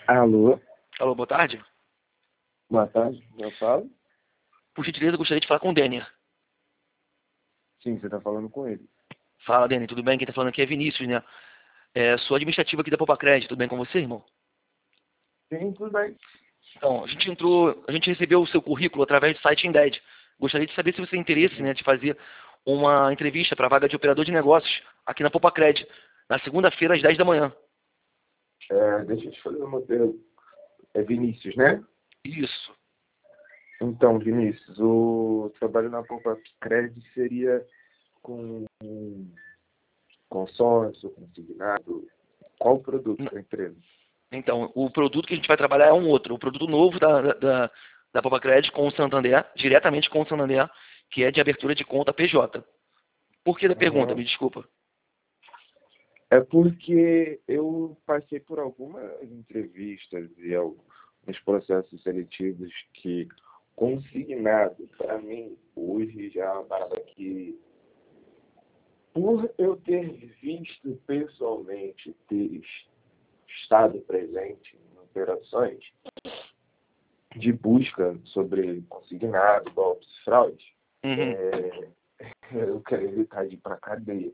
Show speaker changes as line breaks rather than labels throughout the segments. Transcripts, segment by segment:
Alô,
Alô, boa tarde.
boa tarde, eu falo?
Por gentileza, gostaria de falar com o Denner.
Sim, você está falando com ele.
Fala, Denner, tudo bem? Quem tá falando aqui é Vinícius, né? Sou administrativo aqui da Popacred, tudo bem com você, irmão?
Sim, tudo bem.
Então, a gente recebeu o seu currículo através do site Indeed. Gostaria de saber se você tem interesse, né, de fazer uma entrevista para a vaga de operador de negócios aqui na Popacred, na segunda-feira às 10 da manhã.
Deixa eu te fazer uma pergunta. É Vinícius, né?
Isso.
Então, Vinícius, o trabalho na Poupa Crédito seria com consórcio, consignado. Qual o produto da empresa?
Então, o produto que a gente vai trabalhar é um outro. O produto novo da Popacred com o Santander, diretamente com o Santander, que é de abertura de conta PJ. Por que da pergunta?
Uhum.
Me desculpa.
É porque eu passei por algumas entrevistas e alguns processos seletivos que consignado, para mim, hoje já é uma parada que, por eu ter visto pessoalmente, ter estado presente em operações de busca sobre consignado, golpes, fraude,
Uhum.
eu quero evitar de ir para cadeia,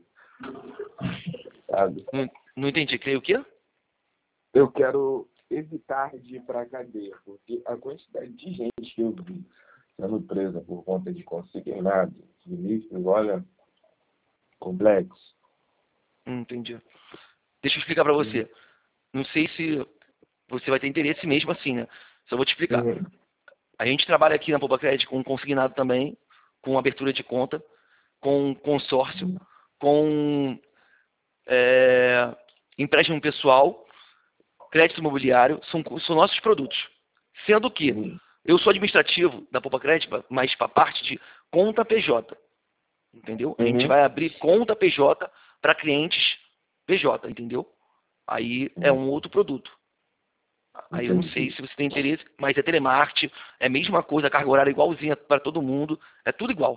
sabe?
Não entendi. Creio o quê?
Eu quero evitar de ir para cadeia, porque a quantidade de gente que eu vi sendo presa por conta de consignado, Vinícius, olha, complexo.
Entendi. Deixa eu explicar para você. Não sei se você vai ter interesse mesmo assim, né? Só vou te explicar.
Uhum.
A gente trabalha aqui na Popacred com consignado também, com abertura de conta, com consórcio, com empréstimo pessoal, crédito imobiliário, são nossos produtos. Sendo que
Uhum.
eu sou administrativo da Popacred, mas para a parte de conta PJ. Entendeu? A gente
Uhum.
vai abrir conta PJ para clientes PJ, entendeu? Aí é um outro produto. Aí eu não sei
Entendi.
se você tem interesse, mas é telemarketing, é a mesma coisa, a carga horária é igualzinha para todo mundo, é tudo igual.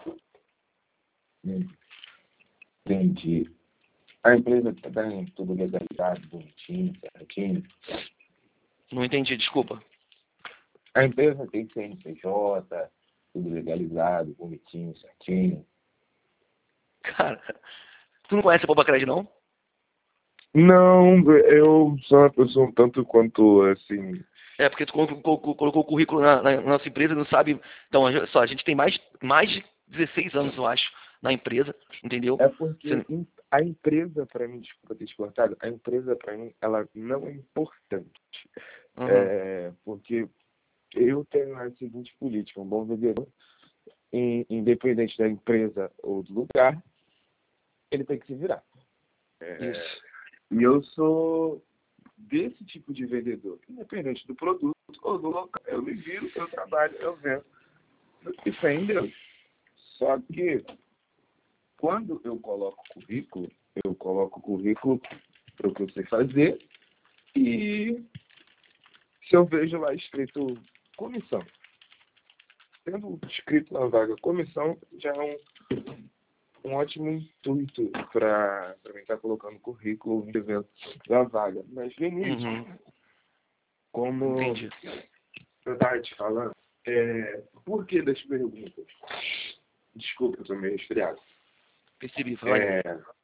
Entendi. A empresa também, tudo legalizado, bonitinho, certinho.
Não entendi, desculpa.
A empresa tem CNPJ, tudo legalizado, bonitinho, certinho.
Cara, tu não conhece a Popacred, não?
Não, eu sou uma pessoa um tanto quanto, assim...
É, porque tu colocou o currículo na nossa empresa, não sabe. Então, olha só, a gente tem mais de 16 anos, eu acho, na empresa, entendeu?
É porque
Você-
a empresa, para mim, desculpa ter te cortado, a empresa, para mim, ela não é importante.
Uhum,
Porque eu tenho a seguinte política, um bom vendedor, independente da empresa ou do lugar, ele tem que se virar.
isso.
E eu sou desse tipo de vendedor, independente do produto ou do local. Eu me viro, eu trabalho, eu vendo. E fé em Deus. Só que, quando eu coloco o currículo para o que eu sei fazer e se eu vejo lá escrito comissão. Tendo escrito na vaga comissão, já é um ótimo intuito para mim estar colocando currículo evento da vaga. Mas, Vinícius,
Uhum,
como
entendi.
eu estava te falando, por que das perguntas? Desculpa, eu estou meio resfriado.
Percebi, fala aí.
É,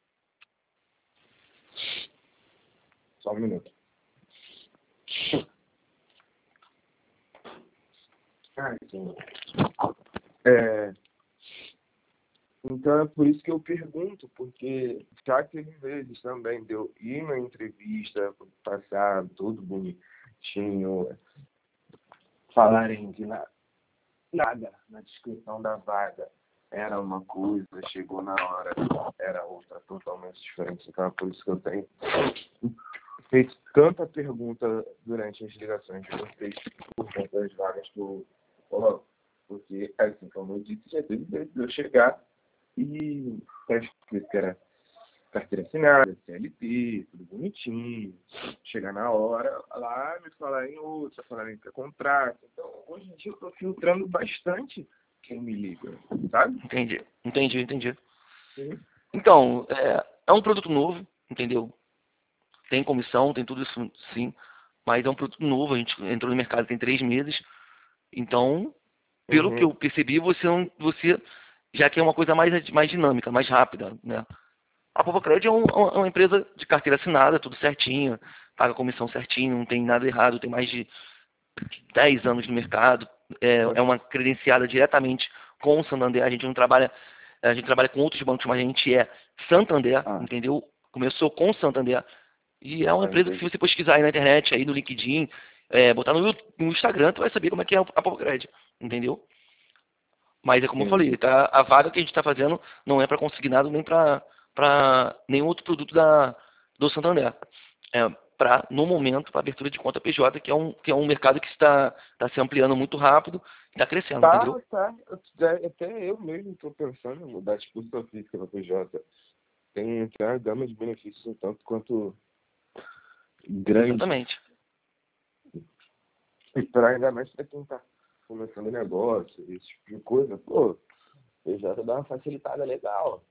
só um minuto. Sim. Então é por isso que eu pergunto, porque já teve vezes também de eu ir na entrevista, passar tudo bonitinho, falarem de nada na descrição da vaga. Era uma coisa, chegou na hora, era outra totalmente diferente. Então é por isso que eu tenho feito tanta pergunta durante as ligações de vocês por conta das vagas que eu coloco. Porque, assim, como eu disse, já teve vezes de eu chegar e tá escrito que era carteira assinada, CLT, tudo bonitinho. Chegar na hora, lá me falarem outra, falarem que é contrato. Então, hoje em dia eu tô filtrando bastante quem me liga, sabe?
Entendi.
Sim.
Então, é um produto novo, entendeu? Tem comissão, tem tudo isso sim. mas é um produto novo, a gente entrou no mercado tem 3 meses, então, pelo que
Uhum.
eu percebi, você já quer uma coisa mais dinâmica, mais rápida, né? A Popocred é uma empresa de carteira assinada, tudo certinho, paga comissão certinho, não tem nada errado, tem mais de 10 anos no mercado, é uma credenciada diretamente com o Santander, a gente trabalha com outros bancos, mas a gente é Santander,
Ah,
entendeu? Começou com o Santander, e é uma empresa que se
entendi.
você pesquisar aí na internet, aí no LinkedIn, botar no Instagram, tu vai saber como é que é a Popocred, entendeu? Mas é como eu falei,
Entendi.
tá? A vaga que a gente está fazendo não é para consignado nem para nenhum outro produto do Santander. É para, no momento, para abertura de conta PJ, que é um mercado que está se ampliando muito rápido e está crescendo, entendeu?
Tá. Até eu mesmo estou pensando em mudar de pessoa física para PJ. Tem uma gama de benefícios um tanto quanto grande.
Exatamente.
E para ainda mais para quem está começando negócio, esse tipo de coisa. Pô, PJ dá uma facilitada legal.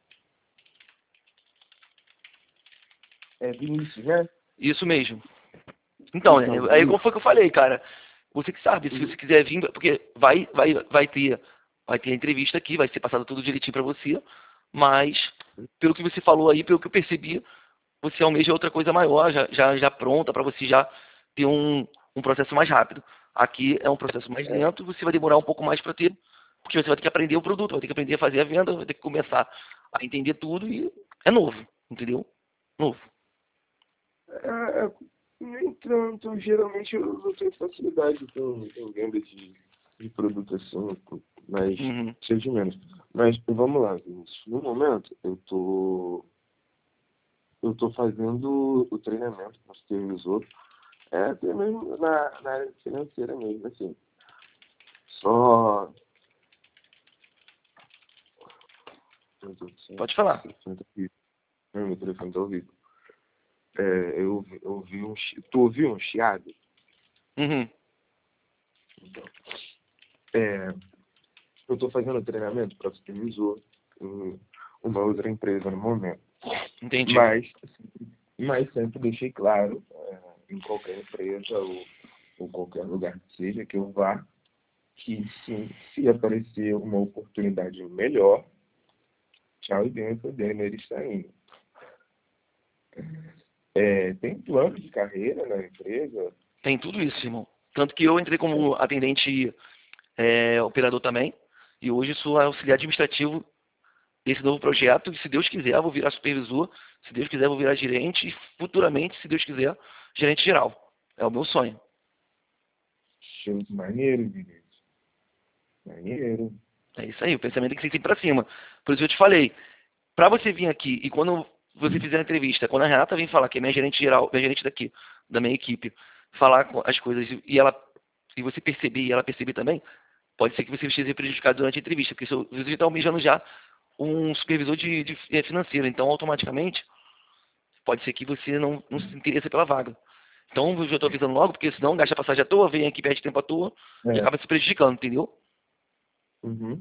É Vinícius, né?
Isso mesmo. Então,
Então,
aí como
Vinícius.
foi que eu falei, cara? Você que sabe, se você quiser vir, porque vai ter a entrevista aqui, vai ser passado tudo direitinho para você, mas pelo que você falou aí, pelo que eu percebi, você almeja outra coisa maior, já pronta para você já ter um processo mais rápido. Aqui é um processo mais
É,
lento, você vai demorar um pouco mais para ter, porque você vai ter que aprender o produto, vai ter que aprender a fazer a venda, vai ter que começar a entender tudo e é novo, entendeu? Novo.
nem tanto. Geralmente eu não tenho facilidade com venda de produto assim, mas
Uhum.
sei de menos. Mas vamos lá, Vinícius. No momento, eu tô fazendo o treinamento com o supervisor, até mesmo na área financeira mesmo, assim. Só. Meu Deus do céu,
Pode falar.
esse telefone tá horrível. Meu telefone tá horrível. Eu ouvi tu ouviu um chiado?
Uhum.
Então, é, eu estou fazendo treinamento para supervisor em uma outra empresa no momento.
Entendi.
Mas sempre deixei claro, em qualquer empresa ou qualquer lugar que seja que eu vá, que sim, se aparecer uma oportunidade melhor, tchau e benção dele, ele está indo. Tem plano de carreira na empresa?
Tem tudo isso, irmão. Tanto que eu entrei como atendente operador também, e hoje sou auxiliar administrativo desse novo projeto, e se Deus quiser, eu vou virar supervisor, se Deus quiser, eu vou virar gerente, e futuramente, se Deus quiser, gerente geral. É o meu sonho.
Show de maneiro, Vinícius. Maneiro.
É isso aí, o pensamento tem que ser sempre pra cima. Por isso eu te falei, pra você vir aqui, e quando você fizer a entrevista, quando a Renata vem falar, que é minha gerente geral, minha gerente daqui, da minha equipe, falar as coisas, e você perceber, e ela perceber também, pode ser que você esteja prejudicado durante a entrevista, porque você está almejando já um supervisor de financeiro, então automaticamente pode ser que você não se interesse pela vaga. Então eu já estou avisando logo, porque senão gasta passagem à toa, vem aqui, perde tempo à toa e
É.
acaba se prejudicando, entendeu?
Uhum.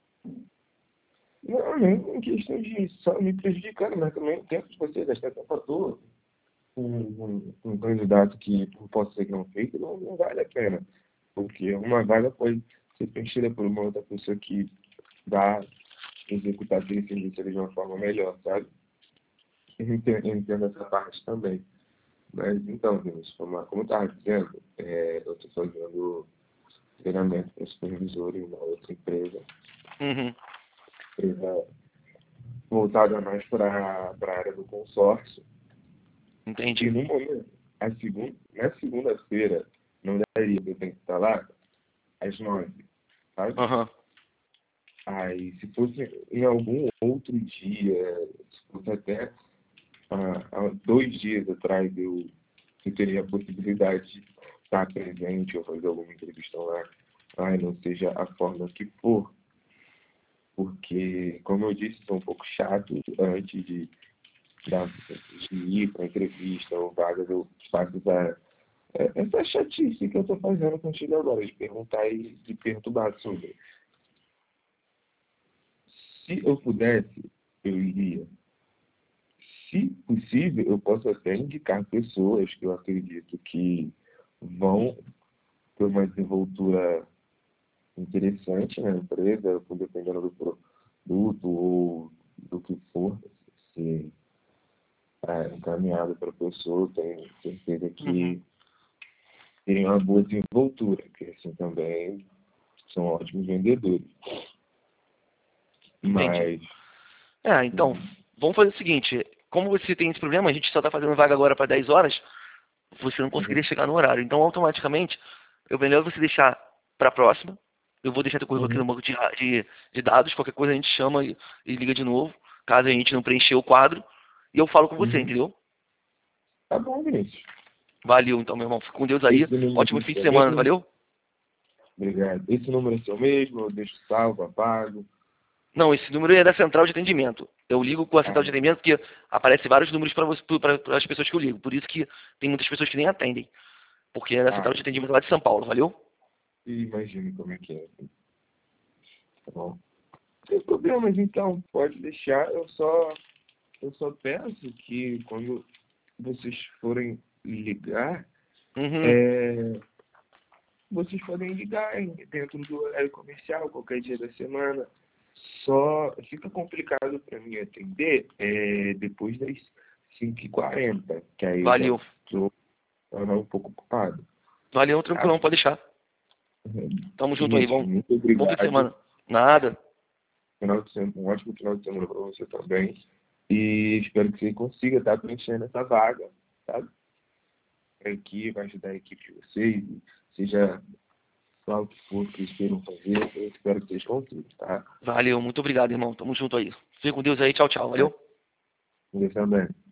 Não, nem em questão de só me prejudicando, mas também o tempo de você gastar tempo à toa com um candidato que possa ser que não feito, não vale a pena. Porque uma vaga pode ser preenchida por uma outra pessoa que vai executar aquele serviço ali de uma forma melhor, sabe? Eu entendo essa parte também. Mas então, Vinícius, como eu estava dizendo, eu estou fazendo treinamento para supervisor em uma outra
Uhum,
empresa voltada mais para a área do consórcio. E
entendi.
no momento, na segunda-feira, não daria, eu tenho que estar lá às 9, sabe?
Aham.
Aí, se fosse em algum outro dia, se fosse até há 2 dias atrás, eu teria a possibilidade de estar presente ou fazer alguma entrevista lá. Ai, não seja a forma que for, porque, como eu disse, sou um pouco chato antes de ir para entrevista ou vagas, eu faço essa chatice que eu estou fazendo contigo agora, de perguntar e de perturbar sobre. Se eu pudesse, eu iria. se possível, eu posso até indicar pessoas que eu acredito que vão ter uma desenvoltura interessante na empresa, dependendo do produto ou do que for, se encaminhado para a pessoa, tenho certeza que tem uma boa desenvoltura, que assim também são ótimos vendedores. Mas...
então, vamos fazer o seguinte, como você tem esse problema, a gente só está fazendo vaga agora para 10 horas, você não conseguiria chegar no horário. Então, automaticamente, é melhor você deixar para a próxima. Eu vou deixar teu currículo aqui no banco de dados, qualquer coisa a gente chama e liga de novo, caso a gente não preencher o quadro, e eu falo com você, entendeu?
Tá bom, Vinícius.
Valeu, então, meu irmão. Fica com Deus aí. Ótimo fim de semana, valeu?
Obrigado. Esse número é seu mesmo? Eu deixo salvo, apago?
Não, esse número é da central de atendimento. Eu ligo com a central de atendimento porque aparece vários números para as pessoas que eu ligo. Por isso que tem muitas pessoas que nem atendem. Porque é da central de atendimento lá de São Paulo, valeu?
Imagine como é que é. Tá bom. Sem problemas, então. Pode deixar. Eu só peço que quando vocês forem ligar, vocês podem ligar dentro do horário comercial, qualquer dia da semana. Só fica complicado para mim atender depois das 5h40, que aí
valeu.
eu estou um pouco ocupado.
Valeu, tranquilão, pode deixar. Tamo junto aí, bom.
Muito obrigado.
Bom fim de semana. Nada.
Um ótimo final de semana para você também. E espero que você consiga estar preenchendo essa vaga, sabe? Aqui vai ajudar a equipe de vocês, seja lá o que for que eles queiram fazer, eu espero que vocês consigam, tá?
Valeu, muito obrigado, irmão. Tamo junto aí. Fica com Deus aí, tchau, tchau. Valeu.
Você também.